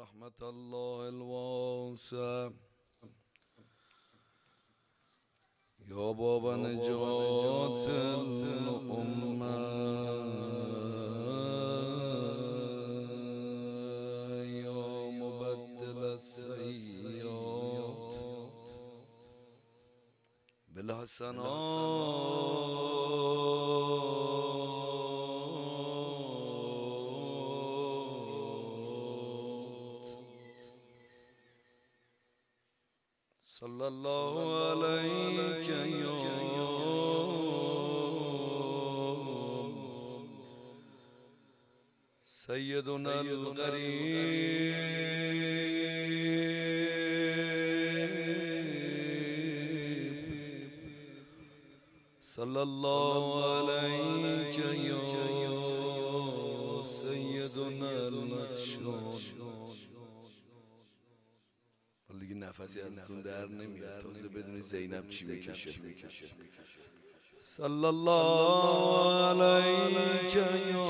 رحمة الله الواسع يا باب نجات الأمة يا مبدل السيئات بالحسنات صلى الله عليك يا سيدنا الغريب صلى الله عليك يا سيدنا المدشون. دیگه نفسی ازتون در نمیاد تازه بدونی زینب چی میکشه. صلی الله علیک یا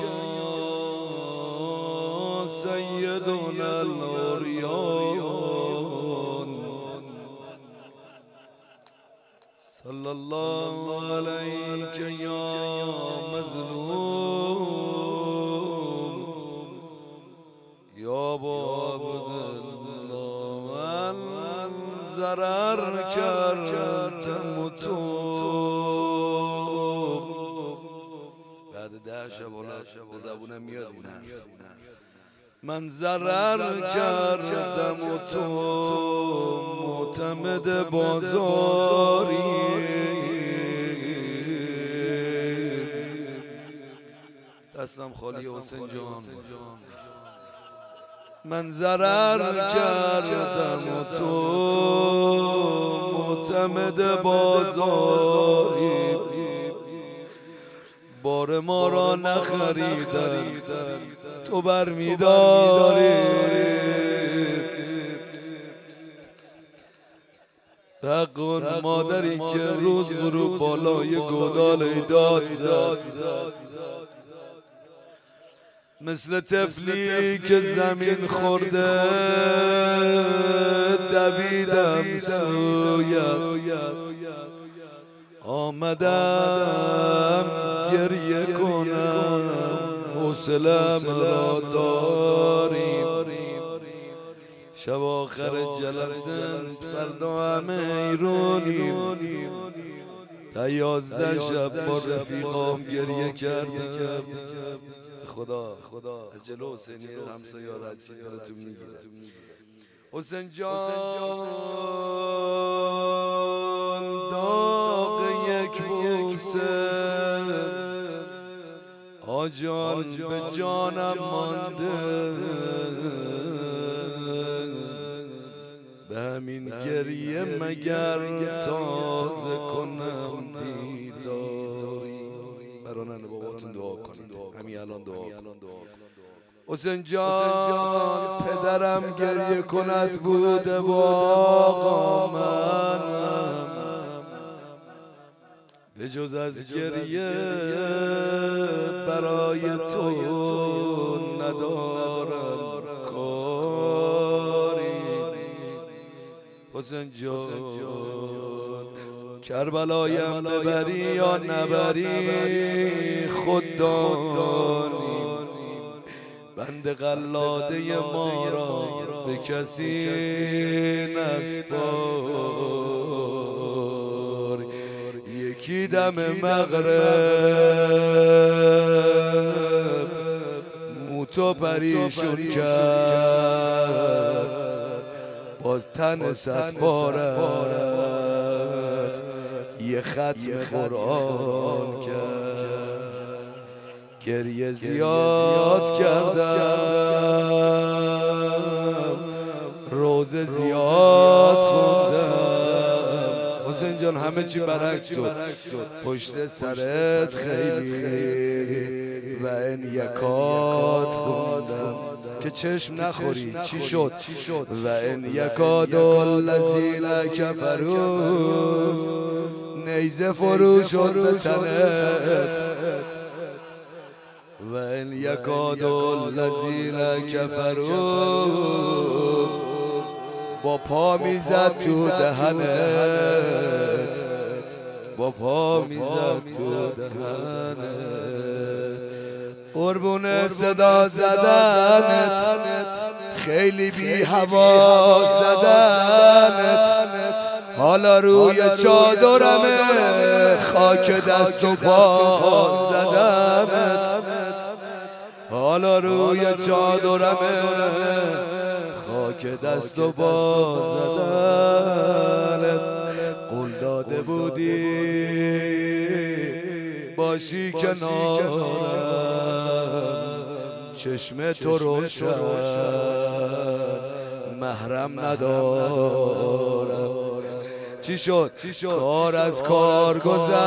سیدنا الاوریان صلی الله علیک یا مظلوم یا ضرر کردم و تو بعد 10 شب به زبونم میاد این حرف. من ضرر کردم و تو معتمد بازاری دستم خالی حسین جان. من ضرر کردم و تو معتمد بازاری بار ما را نخریدن تو برمیداری حق آن مادری که روز غروب بالای گودال داد زد مثل طفلی که زمین خورده دویدم سویت آمدم گریه کنم حوصله‌ام را داریم شب آخر جلسه فردا همه ایرونیم تا 11 شب با رفیقام گریه کردم. خدا از جلو حسینی همسایه ها رد چی داره تو میگیره. حسین جان داغ یک بوسه آجان به جانم مانده به همین گریه مگر تازه کنم دیداری. برای ننه باباتون دعا کنید همین الان دعا کن. حسین جان پدرم گریه کند بوده و آقا منم به جز از گریه برای تو ندارم کاری. حسین جان کربلایم ببری یا نبری خود دانی بند قلاده ما را به کسی نسپار. یکی دم مغرب موتو پریشون کرد باز تن صدفارت یه ختم قرآن کرد. گریه زیاد کردم روزه زیاد خوندم. حسین جان همه چی برعکس شد. پشت سرت خیلی و این یکات خوندم که چشم نخوری چی شد و این یکاد الذین کفروا نیزه فرو شد به تنت و این یکاد الذین کفروا با پا میزد تو دهنت، با پا میزد تو دهنت، قربون صدا زدنت، خیلی بی هوا زدنت، حالا روی چادرمه خاک دست و پا زدنت، حالا روی چادرمه خاک دست و پا زدنت. قول داده بودی باشی کنارم، چشم تو روشن محرم ندارم. چی شد؟ کار از کار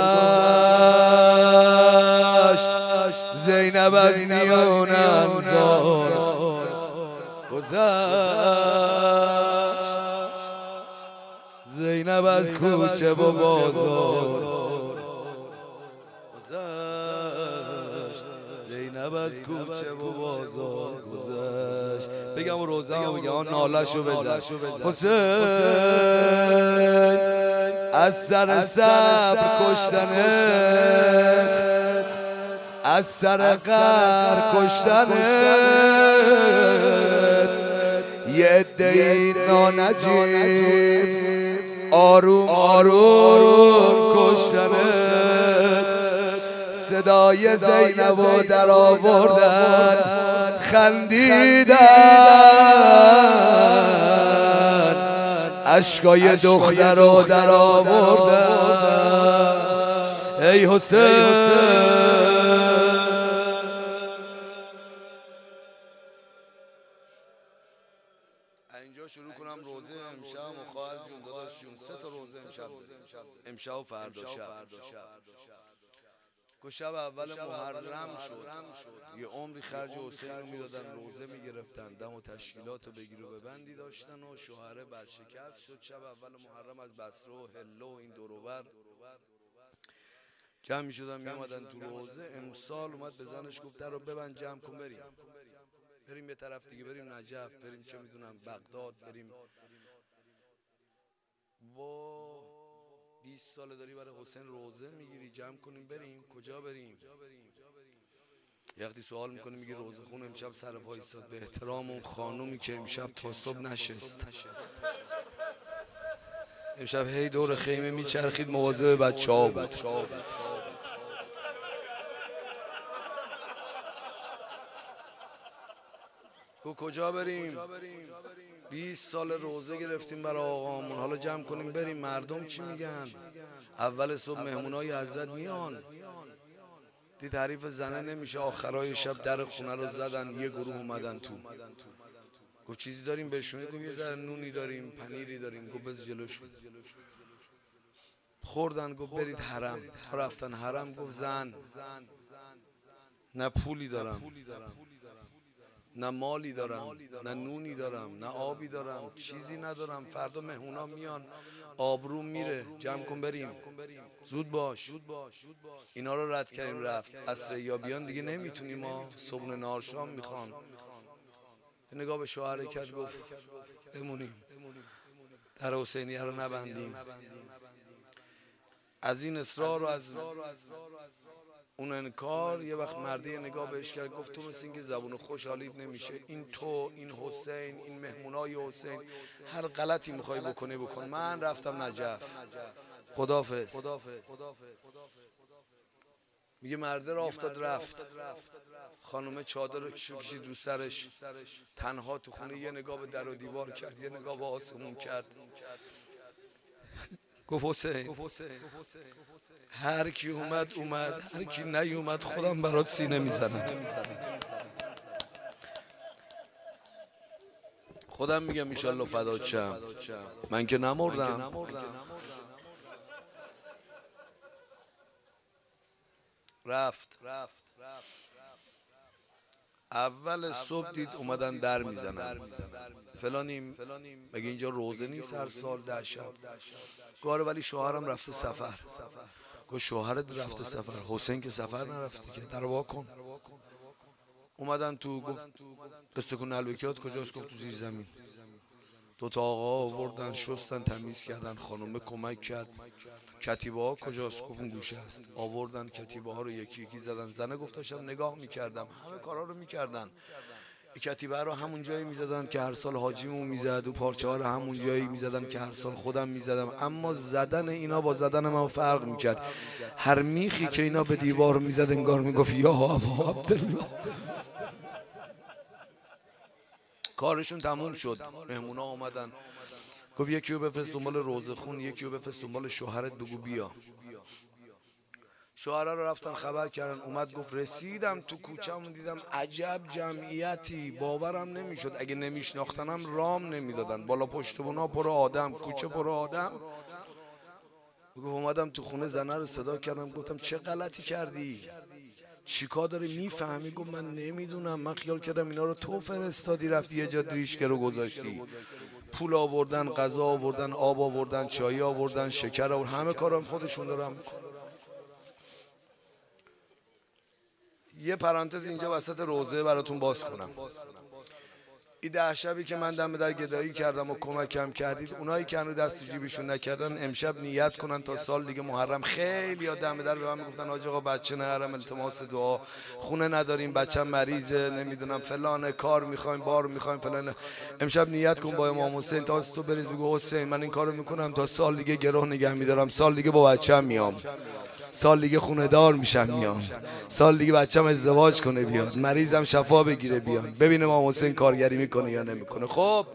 گذشت، زینب از میان انظار گذشت، زینب از کوچه و بازار گذشت، زینب از کوچه و بازار گذشت. بگم روزه ها بگم نالشو بزن. حسین از سر صبر کشتنت، از سر قهر کشتنت، یه عده‌ای نانجیب آروم آروم کشتنت، صدای زینب و در آوردن خندیدن، اشکای دختر رو در آوردن. ای حسین اینجا شروع کنم روزه امشب و خواهر جون داداش جون 3 تا روزه امشب و فردا شب. شب اول محرم شد، یه عمری خرج حسین رو میدادن، روزه میگرفتن، دم و تشکیلات و بگیر و ببندی داشتن و شوهره برشکست شد. شب اول محرم از بصره و هله و این دوروبر جمع میشدن میامدن تو روزه. امسال اومد به زنش گفت در رو ببند جمع کن بریم یه طرف دیگه، بریم نجف، بریم چه میدونم بغداد، بریم. با 20 ساله داری برای حسین روزه میگیری، جمع کنیم بریم. کجا بریم؟ یه وقتی سوال میکنی میگی روزه خون امشب سر پا ایستاد، به احترام اون خانومی که امشب تا صبح نشست، امشب هی دور خیمه میچرخید مواظب بچه‌ها بود. کجا بریم؟ 20 سال روزه گرفتیم برای آقامون، حالا جمع کنیم بریم. مردم چی میگن؟ اول صبح مهمونای حضرت میان، دید حریف زنه نمیشه، آخرای شب در خونه رو زدن، یه گروه اومدن تو. گفت چیزی داریم بهشون؟ گفت یه ذره نونی داریم، پنیری داریم. گفت بز جلوشون. خوردن. گفت برید حرم. تا رفتن حرم گفت زن نه پولی دارم، نه مالی دارم، نه نونی دارم، نه آبی دارم، چیزی ندارم، فردا مهمونا میان، آبروم میره، جمع کن بریم، زود باش. اینا رو رد کردیم رفت. عصر یا بیان دیگه نمیتونیم، ما صبح نهار شام میخوان. نگاه به شوهر کرد گفت بمونیم، در حسینیه رو نبندیم. از این اصرار و از اون انکار یه وقت مردی نگاه بهش کرد گفت تو مثل این که زبون خوشحالیت نمیشه، این تو، این حسین، این مهمونای حسین، هر غلطی میخوای بکنی بکن، من رفتم نجف، خداحافظ. میگه مرده را افتاد رفت، خانومه چادر رو کشید رو سرش، تنها تو خونه یه نگاه به در و دیوار کرد، یه نگاه به آسمون کرد. گفت حسین هر کی اومد، هر کی نیومد خودم برات سینه میزنم. خودم میگم ایشالله فدات شم، من که نمردم. رفت. اول صبح دید اومدن در میزنن، فلانیم، مگه اینجا روزه نیست هر سال 10 شب؟ گاره ولی شوهرم رفته سفر. گفت شوهرت رفته سفر، حسین که سفر نرفته که، در وا کن. اومدن تو. گفت استکون الوکیات کجاست؟ گفت تو زیر زمین. دوتا آقا آوردن شستن تمیز کردن، خانم کمک کرد. کتیبه ها کجاست؟ گفت اون گوشه است. آوردن کتیبه ها رو یکی یکی زدن. زنه گفت داشتم نگاه میکردم همه کارا رو میکردن. کتیبه رو همون جایی میزدن که هر سال حاجیمون میزد و پارچه ها رو همون جایی میزدن که هر سال خودم میزدم، اما زدن اینا با زدن من فرق میکرد. هر میخی که اینا به دیوار میزد انگار میگفت یا ابا عبدالله. کارشون تموم شد، مهمونا آمدن. گفت یکی رو بفرست دنبال روزه خون، یکی رو بفرست دنبال شوهرت بگو بیا. شوهرها رو رفتن خبر کردن، اومد گفت رسیدم تو کوچه‌مون دیدم عجب جمعیتی، باورم نمیشد، اگه نمیشناختنم رام نمیدادن، بالا پشت بونا پر آدم، کوچه پر آدم. گفت اومدم تو خونه زنه رو صدا کردم، گفتم چه غلطی کردی؟ چیکار داری میفهمی؟ گفت من نمیدونم، من خیال کردم اینا رو تو فرستادی رفتی یه جا دریشکه رو گذاشتی. پول آوردن، غذا آوردن، آب آوردن، چای آوردن، شکر آوردن، همه کارم خودشون دارم. یه پرانتز اینجا وسط روزه براتون باز کنم. این 10 شبی که من دم در گدایی کردم و کمکم کردید، اونایی که هنوز دست تو جیبشون نکردن امشب نیت کنن تا سال دیگه محرم. خیلی ها دم در به من میگفتن حاج آقا بچه نرم، التماس دعا، خونه نداریم، بچه‌م مریضه، نمیدونم فلان، کار میخوایم، بار میخوایم فلان. امشب نیت کن با امام حسین تا تو بریز بگو حسین من این کارو میکنم تا سال دیگه گروه نگه میدارم، سال دیگه با بچه‌م میام، سال دیگه خونه دار میشم میام، سال دیگه بچه‌م ازدواج کنه بیاد، مریضم شفا بگیره بیاد، ببینه امام حسین کارگری میکنه یا نمیکنه. خب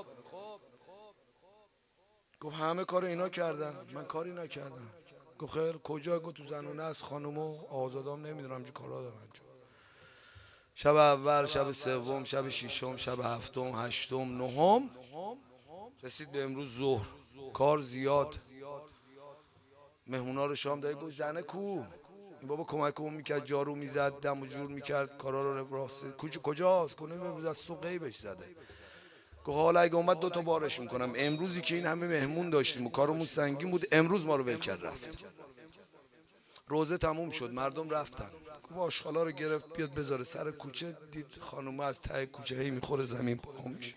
گفت همه کار اینا کردن، من کاری نکردم. گفت خیر کجا؟ گفت تو زنونه از خانم و آزادام نمیدونم چه کارا دارن. شب اول، شب سوم، شب ششم، شب هفتم، هشتم، نهم، رسید به امروز ظهر. کار زیاد، مهمونا رو شام داد. گفت زنه کو؟ این بابا کمکمون میکرد، جارو میزد، دم و جور میکرد، کارا رو راست. کجاست؟ کنه امروز از صبح غیبش زده. گفت حالا اگه اومد 2 تا بارش میکنم. امروزی که این همه مهمون داشتیم و کارمون سنگین بود، امروز ما رو ول کرد رفت. روزه تموم شد، مردم رفتن. گفت آشغالا رو گرفت بیاد بذاره سر کوچه، دید خانومه از ته کوچه هی میخوره زمین پا میشه.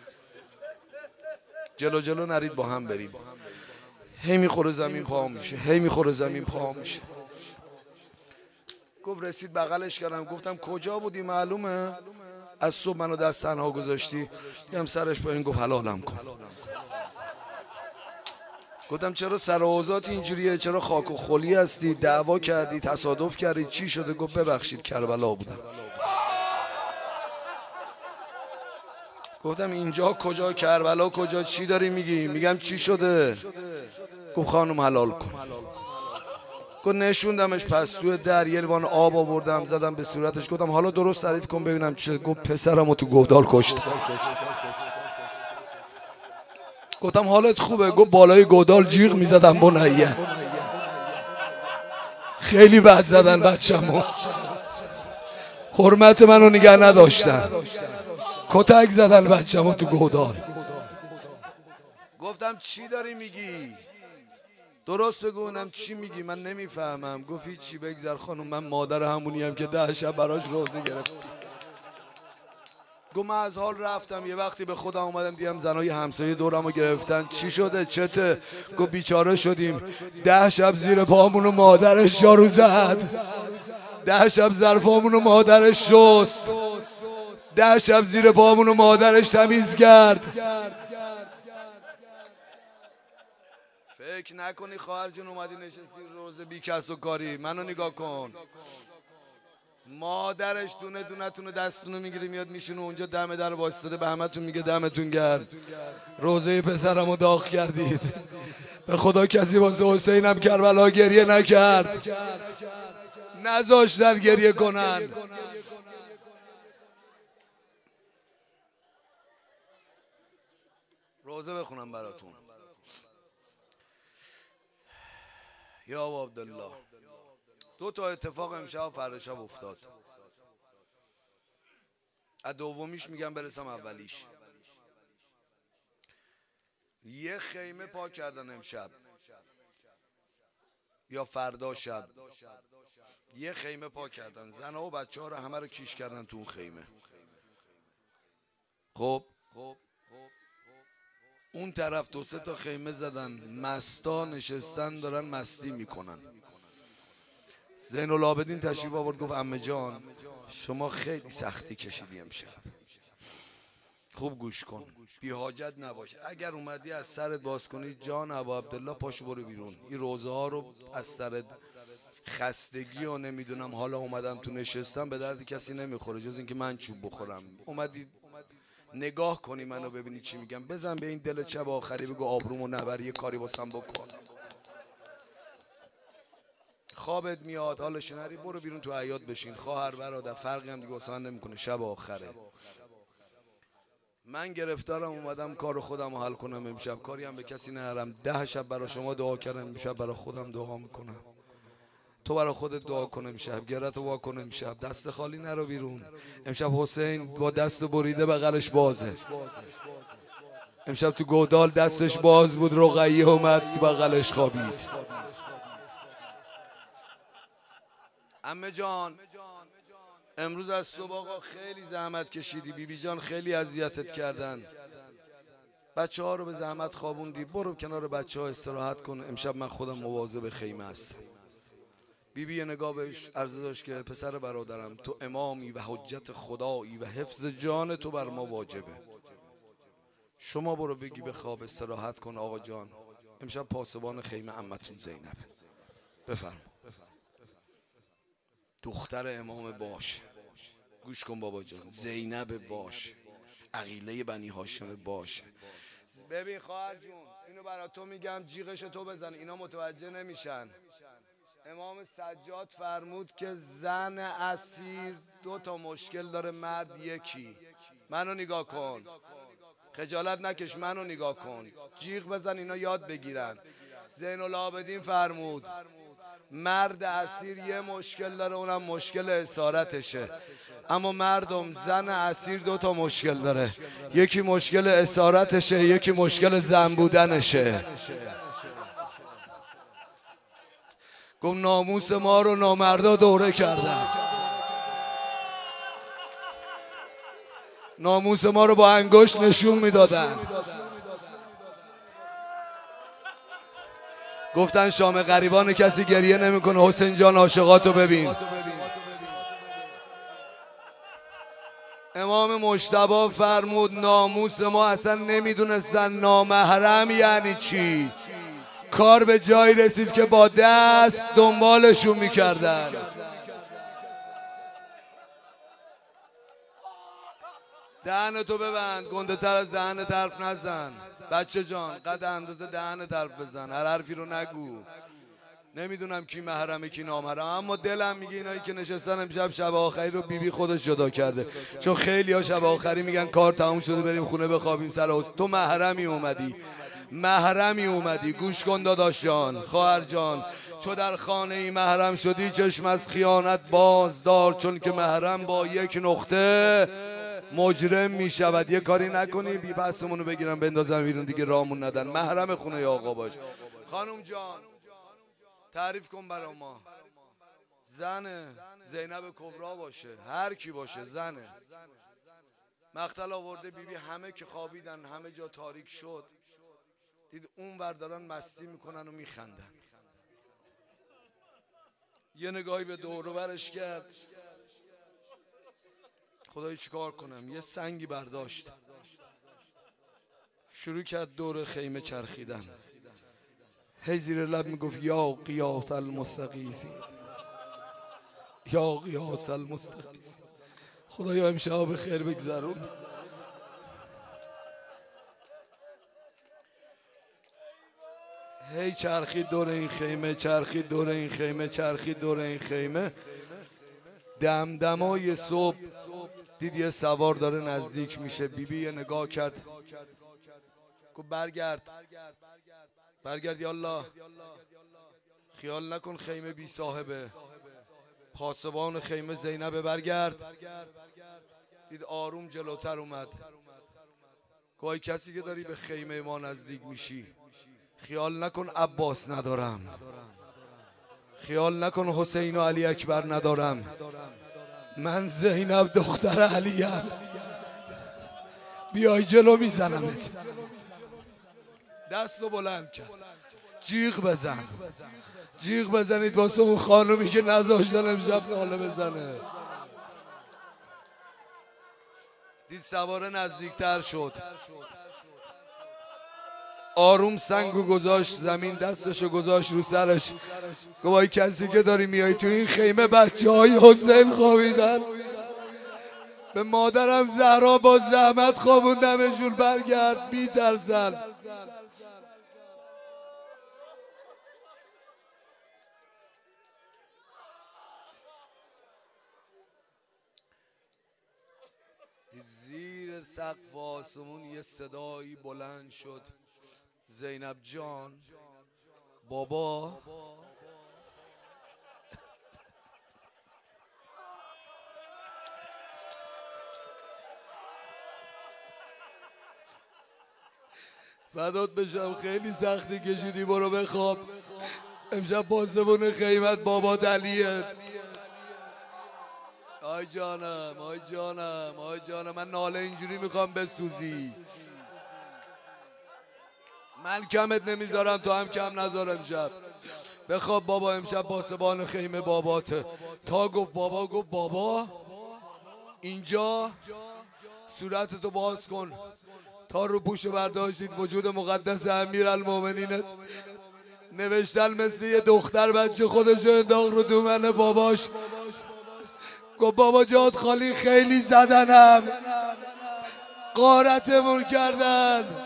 جلو جلو نرید با هم بریم. هی میخوره زمین پا میشه، هی میخوره زمین پا میشه. گفت رسید بغلش کردم، گفتم کجا بودی؟ معلومه از صبح منو دست تنها گذاشتی. دیدم سرش پایین. گفت حلالم کن. گفتم چرا سر اوضاعت اینجوریه؟ چرا خاک و خلی هستی؟ دعوا کردی؟ تصادف کردی؟ چی شده؟ گفت ببخشید کربلا بودم. گفتم اینجا کجا؟ کربلا کجا؟ چی داری میگی؟ میگم چی شده؟ گفت خانم حلال کن. گفت نشوندمش پستوی در، یه لیوان آب آوردم زدم به صورتش. گفتم حالا درست تعریف کن ببینم چه. گفت پسرمو تو گودال کشت. گفتم حالت خوبه؟ گفت بالای گودال جیغ میزدم بنیه. خیلی بد زدن بچه‌مو، حرمت منو نگه نداشتن، کتک زدن بچه‌مو تو گودال. گفتم چی داری میگی؟ درست بگو اونم چی میگی؟ من نمیفهمم. گفت هیچی بگذر خانم، من مادر همونیم که 10 شب براش روزه گرفتم. گفت من از حال رفتم، یه وقتی به خودم اومدم دیدم زنای همسایه دورمو گرفتن. چی شده؟ چته؟ گفت بیچاره شدیم، 10 شب زیر پامونو مادرش جارو زد، 10 شب ظرفامونو مادرش شست، 10 شب زیر پامونو مادرش تمیز کرد. فکر نکنی خواهر جون اومدی نشستی روز بی کس و کاری. منو نگاه کن، مادرش دونه دونه تونو دستونو میگیره میاد میشونه اونجا دم در واسطه، به همتون میگه دمتون گرم، روزه پسرمو داغ کردید. به خدا کسی واسه حسینم کربلا گریه نکرد، نذاشتن گریه کنن. روزه بخونم براتون. یا عبدالله، 2 تا اتفاق امشب و فردا شب افتاد. از دومیش میگم برسم اولیش. یه خیمه پاک کردن امشب یا فردا شب، یه خیمه پاک کردن، زنها و بچه ها رو همه رو کیش کردن تو اون خیمه. خب اون طرف 2-3 تا خیمه زدن، مستا نشستن دارن مستی میکنن. زین العابدین تشریف آورد گفت عمه جان شما خیلی سختی کشیدی امشب، خوب گوش کن، بی حاجت نباش، اگر اومدی از سرت باز کنی جان ابا عبدالله پاشو برو بیرون، این روزه ها رو از سرت خستگی و نمیدونم حالا اومدم تو نشستم به درد کسی نمیخوره جز اینکه من چوب بخورم، اومدی نگاه کنی منو ببینی چی میگم، بزن به این دل شب آخری بگو آبرومو نبر، یه کاری واسم بکن، خوابت میاد حالش نری برو بیرون تو حیاط بشین، خواهر برادر فرقی هم دیگه واسه من نمیکنه، شب آخره. من گرفتارم اومدم کار خودم رو حل کنم امشب، کاری هم به کسی نرم، 10 شب برای شما دعا کردم، امشب برای خودم دعا میکنم، تو برای خودت دعا کن امشب، گرت وا کن امشب، دست خالی نرو بیرون. امشب حسین با دست بریده بغلش بازه، امشب تو گودال دستش باز بود، رقیه اومد تو بغلش خوابید. عمه جان امروز از صبح آقا خیلی زحمت کشیدی، بیبی جان خیلی اذیتت کردن، بچه ها رو به زحمت خوابوندی، برو کنار بچه ها استراحت کن، امشب من خودم مواظب خیمه هستم. بیبی یه نگاه بهش عرضه داشت که پسر برادرم تو امامی و حجت خدایی و حفظ جان تو بر ما واجبه، شما برو بگی به خواب استراحت کن آقا جان، امشب پاسبان خیمه عمتون زینب. بفرم. دختر امام باش، گوش کن بابا جان، زینب باش، عقیله بنی هاشم باش. ببین خواهر جون اینو برا تو میگم، جیغش تو بزن، اینا متوجه نمیشن. امام سجاد فرمود که زن اسیر 2 تا مشکل داره، مرد یکی. منو نگاه کن، خجالت نکش، منو نگاه کن، جیغ بزن اینا یاد بگیرن. زین العابدین فرمود مرد اسیر یه مشکل داره، اونم مشکل اسارتشه، اما مردم زن اسیر 2 تا مشکل داره، یکی مشکل اسارتشه، یکی مشکل زن بودنشه. گفت ناموس ما رو نامردا دوره کردن، ناموس ما رو با انگشت نشون میدادن، گفتن شام غریبان کسی گریه نمیکنه، حسین جان عاشقاتو ببین. امام مجتبی فرمود ناموس ما اصلا نمیدونستن نامحرم یعنی چی، کار به جایی رسید که با دست دنبالشون میکردن. دهنتو ببند، گنده تر از دهنت حرف نزن بچه جان، قد اندازه دهنت حرف بزن، هر حرفی رو نگو. نمیدونم کی محرمه کی نامحرم، اما دلم میگه اینایی که نشستن امشب شب آخری رو بیبی خودش جدا کرده، چون خیلی ها شب آخری میگن کار تموم شده بریم خونه بخوابیم سر حوض. تو محرمی اومدی، محرمی اومدی. گوش کن داداش جان، خواهر جان، چو در خانه ای محرم شدی چشم از خیانت باز دار، چون که محرم با یک نقطه مجرم می شود. یه کاری نکنی بی پسمونو بگیرم بندازم بیرون دیگه رامون ندن. محرم خونه آقا باش. خانم جان تعریف کن برا ما، زنه زینب کبرا باشه، هر کی باشه زنه. مقتل آورده بیبی، همه که خوابیدن، همه جا تاریک شد، دید اون بردارن مستی میکنن و میخندن. یه نگاهی به دور و برش کرد، خدایی چیکار کنم، یه سنگی برداشت شروع کرد دور خیمه چرخیدن، هی زیر لب میگفت یا قیاس المستغیثی، یا قیاس المستغیثی، خدایا امشب به خیر بگذرون. هی چرخید دور این خیمه، چرخید دور این خیمه، چرخید دور این خیمه. دمدمای صبح دید یه سوار داره نزدیک میشه. بیبی یه نگاه کرد، گفت برگرد برگرد یالله، خیال نکن خیمه بی صاحبه، پاسبان خیمه زینب، برگرد. دید آروم جلوتر اومد، گوی کسی که داری به خیمه ما نزدیک میشی، خیال نکن عباس ندارم، خیال نکن حسین و علی اکبر ندارم، من زینب دختر علیم، بیای جلو میزنمت. دست رو بلند کرد. جیغ بزن، جیغ بزنید واسه اون خانومی که نذاشتن امشب ناله بزنه. دید سواره نزدیکتر شد، آروم سنگو گذاشت زمین، دستشو گذاشت رو سرش. گوای کسی که داری میای تو این خیمه بچه های حسین خوابیدن، به مادرم زهرا با زحمت خوابوندمشون، برگرد، میترسن. زیر سقف آسمون یه صدایی بلند شد، زینب جان، بابا. فدات بشم، خیلی سختی کشیدی، برو بخواب. امشب پاسبون خیمت بابا دلیه. آی جانم، آی جانم، آی جانم، من ناله اینجوری میخوام بسوزی. من کمت نمیذارم، تو هم کم نذار. امشب بخواب بابا، امشب پاسبان خیمه باباته. تا گفت بابا، گفت بابا اینجا. صورتتو باز کن. تا رو پوشو برداشتید، وجود مقدس امیرالمومنین نوشتن مثل یه دختر بچه خودشو انداخت رو دومن باباش. گفت بابا جات خالی، خیلی زدنم، غارتمون کردن.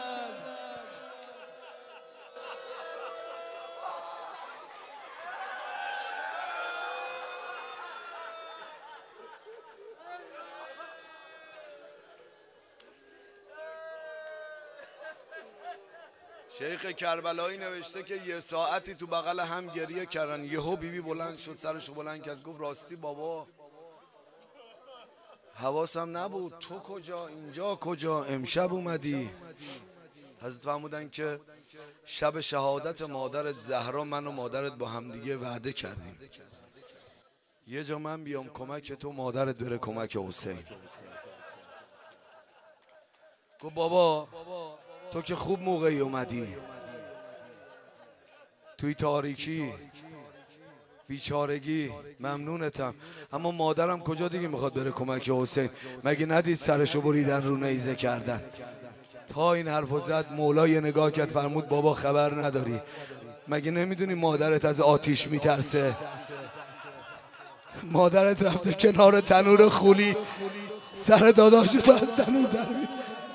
شیخ کربلایی نوشته که یه ساعتی تو بغل هم گریه کردن. یهو بیبی بلند شد، سرشو بلند کرد، گفت راستی بابا حواسم نبود، تو کجا، اینجا کجا، امشب اومدی؟ حضرت فرمودن که شب شهادت مادرت زهرا من و مادرت با همدیگه وعده کردیم یه جا من بیام کمک تو، مادرت بره کمک حسین. گفت بابا تو که خوب موقعی اومدی، توی تاریکی بیچارگی، ممنونتم، اما مادرم کجا دیگه میخواد بره کمک حسین؟ مگه ندید سرشو بریدن رو نیزه کردن؟ تا این حرفو زد مولای نگاه کرد، فرمود بابا خبر نداری؟ مگه نمیدونی مادرت از آتیش میترسه؟ مادرت رفته کنار تنور خولی، سر داداشتو از تنور در میاره.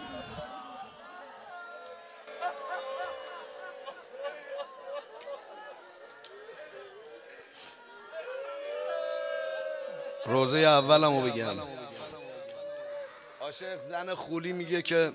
روزه اولمو بگم. عاشق زن خولی میگه که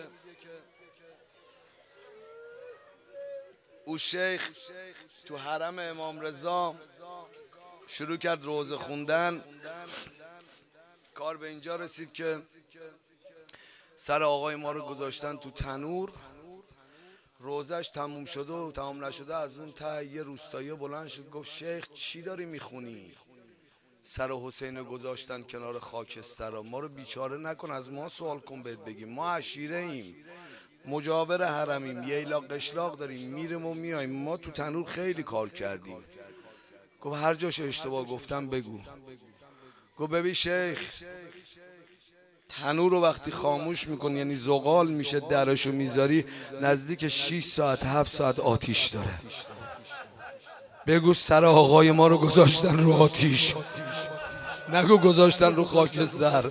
او شیخ تو حرم امام رضا شروع کرد روزه خوندن. کار به اینجا رسید که سر آقای ما رو گذاشتن تو تنور. روزش تموم شده و تمام نشده، از اون ته یه روستایی بلند شد، گفت شیخ چی داری میخونی؟ سر حسین گذاشتن کنار خاکستر، ما رو بیچاره نکن، از ما سوال کن بهت بگیم، ما عشیره ایم، مجاور حرمیم، یه ایلا قشلاق داریم، میریم و میایم، ما تو تنور خیلی کار کردیم. گفت هر جاشو اشتباه گفتم بگو. گفت ببین شیخ، تنور رو وقتی خاموش میکن، یعنی زغال میشه، درشو میذاری، نزدیک 6 ساعت 7 ساعت آتیش داره. بگو سر آقای ما رو گذاشتن رو آتیش، نگو گذاشتن رو خاکستر.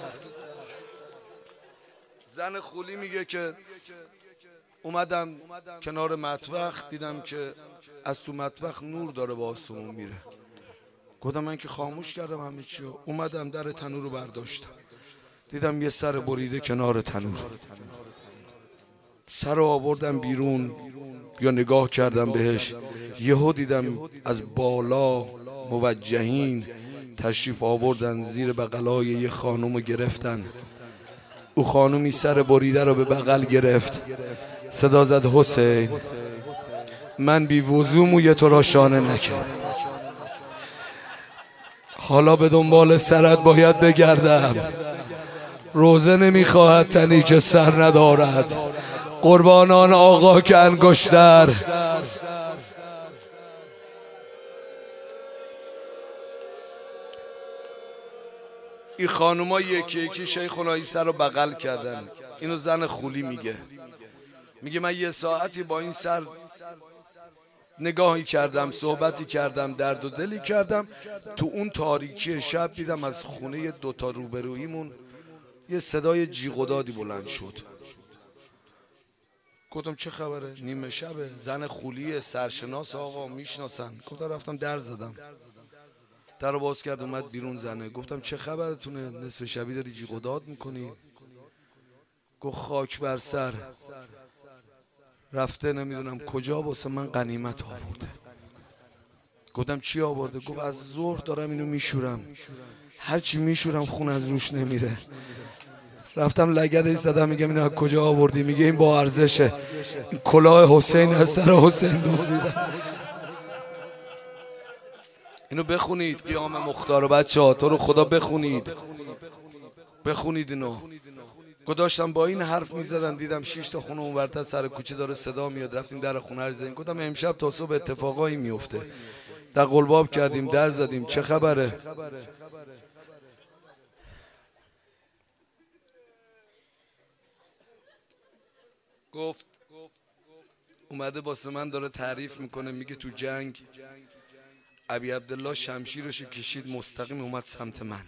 زن خولی میگه که اومدم کنار مطبخ، دیدم که از تو مطبخ نور داره با آسمون میره. گفتم من که خاموش کردم همه چیو. اومدم در تنور رو برداشتم، دیدم یه سر بریده کنار تنور. سر رو آوردم بیرون، یا نگاه کردم بهش، یهو دیدم از بالا موجهین تشریف آوردن، زیر بغلای یه خانومو گرفتن. او خانومی سر بریده رو به بغل گرفت، صدا زد حسین من بی وضو موی تو را شانه نکردم، حالا به دنبال سرت باید بگردم. روزه نمیخواهد تنی که سر ندارد، قربانان آقا که انگشتر. این خانوما یکی یکی شیخ عیسی رو بغل کردن. اینو زن خولی میگه من یه ساعتی با این سر نگاهی کردم، صحبتی کردم، درد و دلی کردم. تو اون تاریکی شب دیدم از خونه دوتا روبرویمون یه صدای جیغ و دادی بلند شد. گفتم چه خبره؟ نیمه شبه، زن خولیه، سرشناس آقا میشناسن. گفتم رفتم در زدم، در رو باز کرد، اومد بیرون زنه. گفتم چه خبرتونه؟ نصف شبی داری جیغ و داد میکنی؟ گفت خاک بر سر، رفته نمیدونم کجا واسه من غنیمت آورده. گفتم چی آورده؟ گفت از ظهر دارم اینو میشورم، هرچی میشورم خون از روش نمیره. رفتم لگدش زدم، میگم اینو از کجا آوردی؟ میگه این با ارزشه، این کلاه حسین از سر حسین دزدیدم. اینو بخونید، قیام مختار و بچه‌ها، تو رو خدا بخونید اینو. داشتم با این حرف میزدم، دیدم 6 تا خونه اونورتر سر کوچه داره صدا میاد. رفتیم در خونه رو زدیم. گفتم امشب تا صبح اتفاقایی میفته. در قلباب کردیم، در زدیم، چه خبره؟ گفت اومده واسه من داره تعریف میکنه، میگه تو جنگ ابی عبدالله شمشیرشو کشید مستقیم اومد سمت من.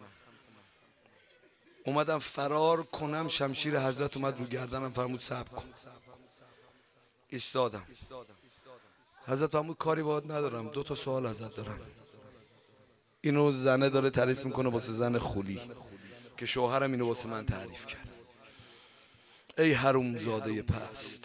اومدم فرار کنم، شمشیر حضرت اومد رو گردنم، فرمود صبر کن. ایستادم. حضرت فرمود کاری باهات ندارم، 2 تا سوال ازت دارم. اینو زنه داره تعریف میکنه واسه زن خولی که شوهرم اینو واسه من تعریف کرد. ای حرومزاده پست.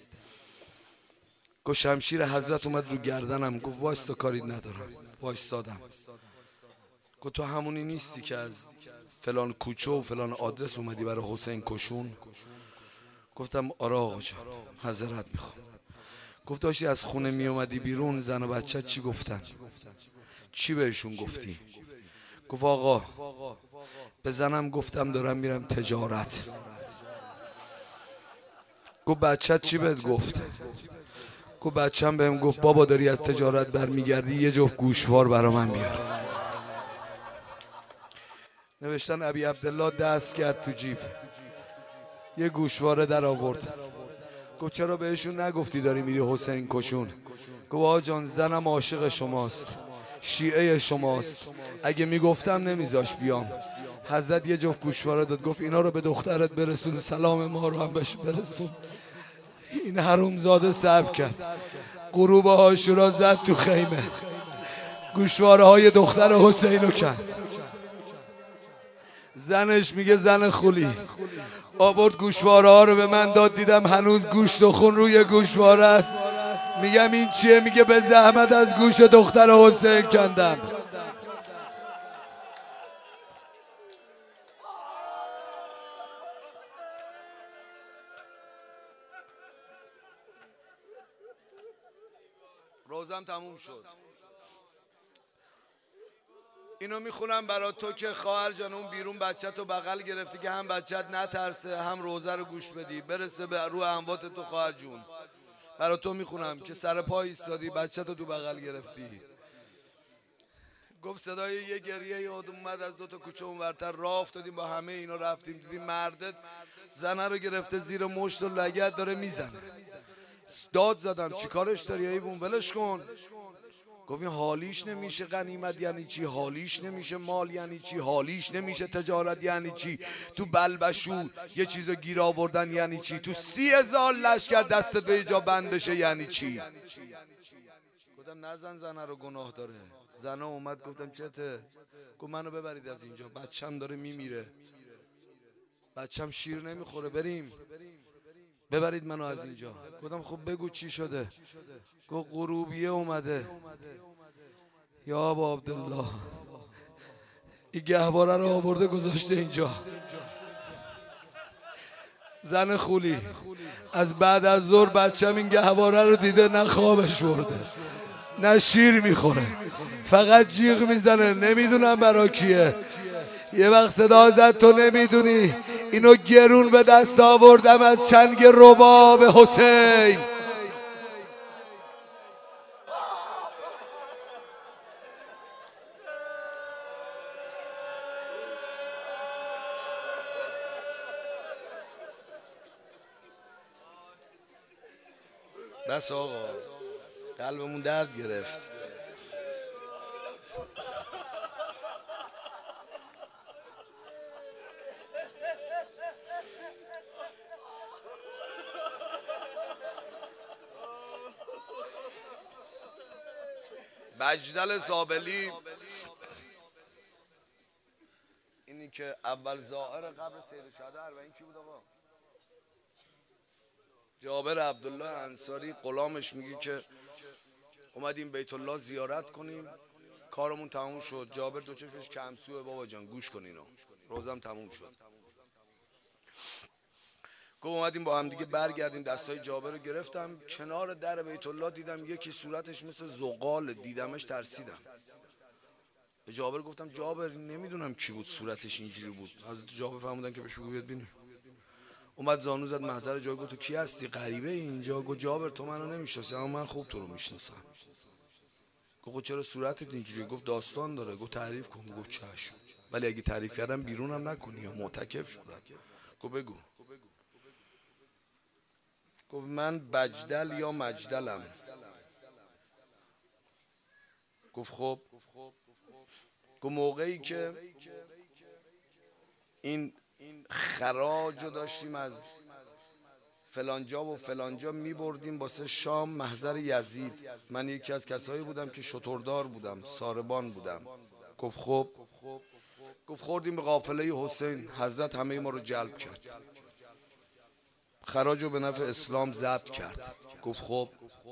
گفت شمشیر حضرت اومد رو گردنم. گفت وایستا کاری ندارم. وایستادم. گفت تو همونی نیستی که از فلان کوچه و فلان آدرس اومدی برای حسین کشون؟ گفتم آره آقا جان، معذرت میخوام. گفت داشتی از خونه می اومدی بیرون، زن و بچه چی گفتن؟ چی بهشون گفتی؟ گفت آقا به زنم گفتم دارم میرم تجارت. گفت بچه چی بهت گفت؟ گفت بچه‌م بهم گفت بابا داری از تجارت برمیگردی یه جفت گوشوار برا من بیار. نوشتن ابی عبدالله دست کرد تو جیب، یه گوشواره در آورد. گفت چرا بهشون نگفتی داری میری حسین کشون؟ گفت آقا جان زنم عاشق شماست، شیعه شماست، اگه میگفتم نمیذاش بیام. حضرت یه جفت گوشواره داد، گفت اینا رو به دخترت برسون، سلام ما رو هم بهش برسون. این حرومزاده صبر کرد، غروب عاشورا زد تو خیمه، گوشواره های دختر حسین رو کرد. زنش میگه زن خولی آورد گوشواره ها رو به من داد، دیدم هنوز گوشت و خون روی گوشواره است. میگم این چیه؟ میگه به زحمت از گوش دختر حسین کندم. روزم تموم شد. اینو میخونم برا تو که خواهر جان اون بیرون بچت رو بغل گرفتی که هم بچت نترسه هم روزه رو گوش بدی برسه به رو اموات تو. خواهر جون برا تو میخونم که سر پای ایستادی، بچت رو تو بغل گرفتی. گفت صدای یه گریه یاد اومد از 2 تا کوچه اونورتر، راه افتادیم با همه اینا رفتیم، دیدیم مردت زنه رو گرفته زیر مشت و لگد داره میزنه. داد زدم چیکارش داری ایوون؟ ولش کن. گفت این حالیش نمیشه غنیمت یعنی چی؟ حالیش نمیشه مال یعنی چی؟ حالیش نمیشه تجارت یعنی چی؟ تو بلبشو یه چیزو گیر آوردن یعنی چی؟ تو 30,000 لشکر دستت به جا بند بشه یعنی چی؟ گفتم نزن زنه رو، گناه داره. زنه اومد، گفتم چته؟ گفت منو ببرید از اینجا، بچم داره میمیره، بچم شیر نمیخوره، بریم ببرید منو از اینجا. گفتم خب بگو چی شده؟ گفت غروبیه اومده. یا ابا عبدالله این گهواره رو آورده گذاشته اینجا. زن خولی از بعد از ظهر بچم این گهواره رو دیده، نه خوابش برده نه شیر میخوره، فقط جیغ میزنه، نمیدونم برا کیه. یه وقت صدا زد تو نمیدونی اینو گرون به دست آوردم از چنگ رباب حسین. بس آقا قلبمون درد گرفت. بجدل زابلی اینی که اول زائر قبر سید شهدا اربعین کی بود آقا؟ جابر عبدالله انصاری غلامش میگه که اومدیم بیت الله زیارت کنیم، کارمون تموم شد. جابر دو چشمش کمسوه بابا جان گوش کن اینو، روزم تموم شد. گفت اومدیم با هم دیگه برگردیم. دستای جابر رو گرفتم کنار در بیت الله، دیدم یکی صورتش مثل زغال، دیدمش ترسیدم. به جابر گفتم جابر نمیدونم کی بود صورتش اینجوری بود. حضرت جابر فرمودن که بهش بگو بیاد ببین. اومد زانو زد محضر جای، گفت تو کی هستی؟ غریبه اینجا. گفت جابر تو منو نمیشناسی اما من خوب تو رو میشناسم. گفت چرا صورتت اینجوری؟ گفت داستان داره. گفت تعریف کن. گفت چشم، ولی اگه تعریف کردم بیرونم نکنی یا معتکف شدم. گفت بگو. گفت من بجدل یا مجدلم. گفت خب. گفت موقعی که این خراج رو داشتیم از فلانجا و فلانجا می بردیم واسه شام محضر یزید، من یکی از کسایی بودم که شتردار بودم، ساربان بودم. گفت خب. گفت خوردیم به قافله حسین، حضرت همه ما رو جلب کرد، خراج رو به نفع اسلام ضبط کرد. گفت خب.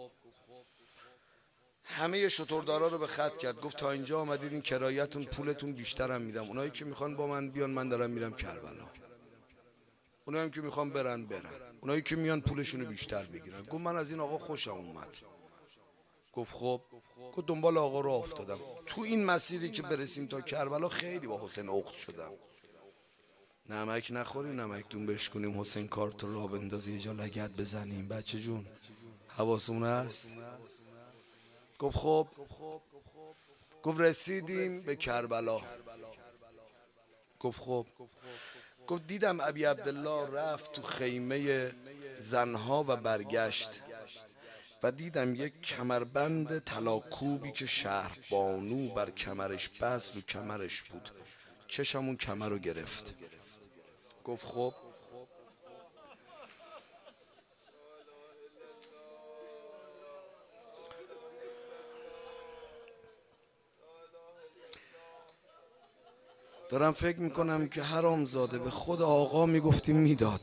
همه شتردارا رو به خط کرد. گفت تا اینجا آمدید، این کرایتون پولتون بیشترم میدم، اونایی که میخوان با من بیان من دارم میرم کربلا، اونایی که میخوان برن، اونایی که میان پولشونو بیشتر بگیرن. گفت من از این آقا خوشم اومد. گفت خب. گفت دنبال آقا رو افتادم. تو این مسیری که برسیم تا کربلا خیلی با حسین عقد شدم. نمک نخوریم، نمک دون بشکنیم، حسین کارت رو راه بندازی، یه جا لگد بزنیم. بچه جون حواسمون هست؟ گفت خب. گفت رسیدیم به کربلا. گفت خب. گفت دیدم ابی عبدالله رفت تو خیمه زنها و برگشت و دیدم یک کمربند طلاکوبی که شهر بانو بر کمرش بست رو کمرش بود. چشم اون کمر رو گرفت. گفت خب. دارم فکر میکنم که حرامزاده به خود آقا میگفتیم میداد.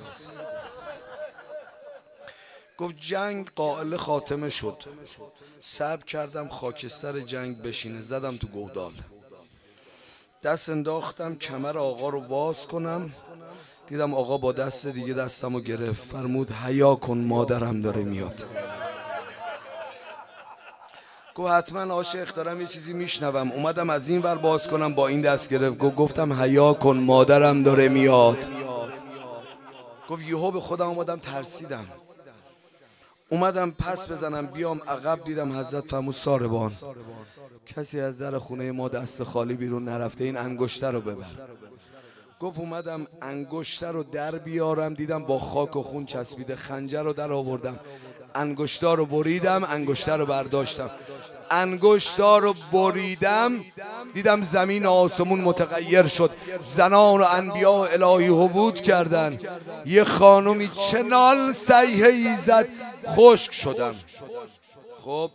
گفت جنگ قائل خاتمه شد، صبر کردم خاکستر جنگ بشینه، زدم تو گودال، دست انداختم کمر آقا رو واز کنم، دیدم آقا با دست دیگه دستم رو گرفت، فرمود حیا کن مادرم داره میاد. گفت حتما عاشق دارم یه چیزی میشنوم. اومدم از این ور باز کنم، با این دست گرفت. گفتم حیا کن مادرم داره میاد. گفت یهو به خودم اومدم ترسیدم، اومدم پس بزنم بیام عقب، دیدم حضرت فرمود ساربان کسی از در خونه ما دست خالی بیرون نرفته، این انگشتر رو ببر. گفت اومدم انگشتر رو در بیارم، دیدم با خاک و خون چسبیده، خنجر رو در آوردم، انگشتر رو بریدم، انگشتر رو برداشتم، انگشتر رو بریدم، دیدم زمین آسمون متغیر شد، زنان و انبیاء الهی حبود کردن، یه خانومی چنان صیحه‌ای زد خشک شدم. خب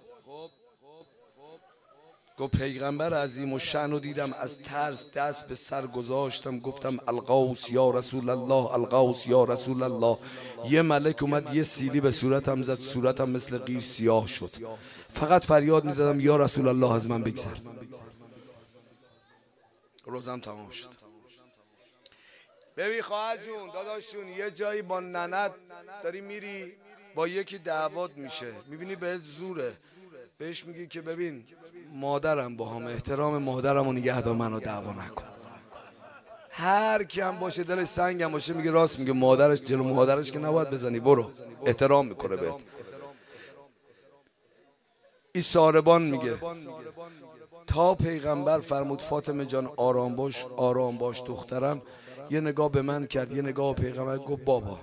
گفت پیغمبر عظیم و شأن رو دیدم، از ترس دست به سر گذاشتم، گفتم الغوث یا رسول الله، الغوث یا رسول الله. یه ملک اومد یه سیلی به صورتم زد، صورتم مثل قیر سیاه شد، فقط فریاد میزدم یا رسول الله از من بگذر. روزم تمام شد. ببین خواهر جون، داداش جون، یه جایی با ننت داری میری، با یکی دعوات میشه، میبینی بهت زوره، بهش میگی که ببین مادرم با هم، احترام مادرم و نگه دار، منو دعوا نکن. هر کی هم باشه دلش سنگ هم باشه میگه راست میگه، مادرش جلو مادرش که نباید بزنی، برو، احترام میکنه بهت. این ساربان میگه تا پیغمبر فرمود فاطمه جان آرام باش آرام باش دخترم، یه نگاه به من کرد، یه نگاه به پیغمبر، گفت بابا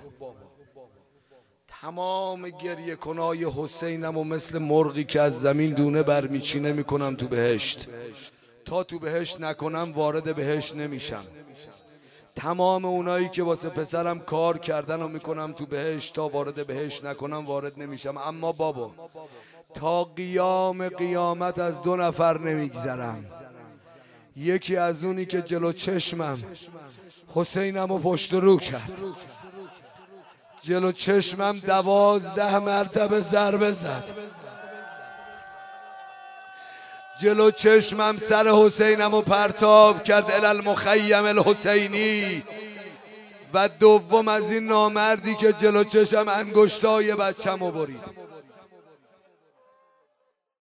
تمام گریه کنای حسینم و مثل مرغی که از زمین دونه برمیچینه میکنم تو بهشت، تا تو بهشت نکنم وارد بهشت نمیشم. تمام اونایی که واسه پسرم کار کردن و میکنم تو بهشت، تا وارد بهشت نکنم وارد نمیشم. اما بابا تا قیام قیامت از دو نفر نمیگذرم، یکی از اونی که جلو چشمم حسینم و پشت رو کرد، جلو چشمم 12 مرتبه ضربه زد، جلو چشمم سر حسینم و پرتاب کرد الی المخیم الحسینی، و دوم از این نامردی که جلو چشم انگشتای بچم رو برید.